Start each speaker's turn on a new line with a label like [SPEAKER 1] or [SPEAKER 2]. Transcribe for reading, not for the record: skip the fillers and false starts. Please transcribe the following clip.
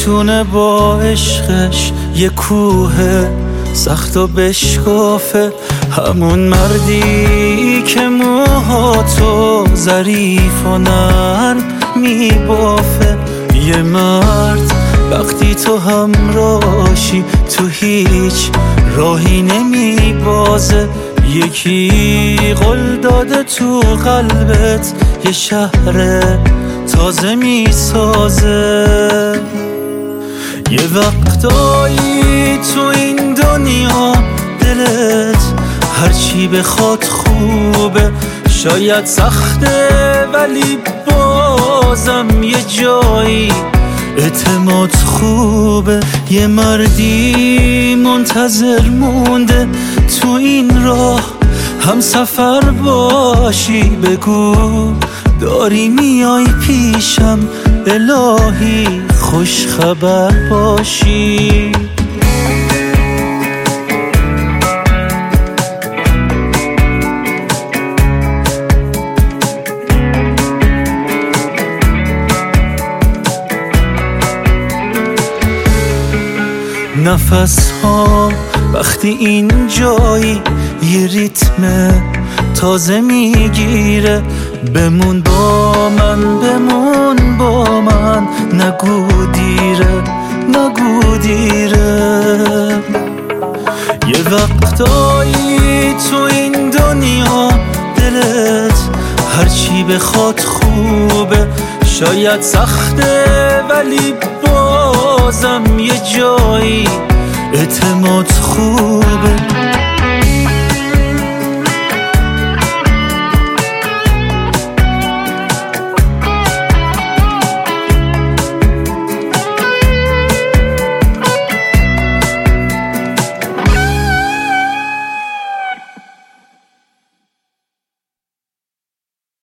[SPEAKER 1] میتونه با عشقش یه کوه سخت و بشکافه، همون مردی که موهاتو ظریف و نرم میبافه. یه مرد وقتی تو همراهی تو هیچ راهی نمیبازه، یکی قول داده تو قلبت یه شهر تازه میسازه. یه وقتایی تو این دنیا دلت هرچی بخواد خوبه، شاید سخته ولی بازم یه جایی اعتماد خوبه. یه مردی منتظر مونده تو این راه هم سفر باشی، بگو داری میای پیشم الهی خوش خبر باشی. نفس ها وقتی این جایی یه ریتم تازه میگیره، بمون با من بمون با من، نگو دیره نگو دیره. یه وقتایی تو این دنیا دلت هرچی بخواد خوبه، شاید سخته ولی بازم یه جایی اعتماد خوبه.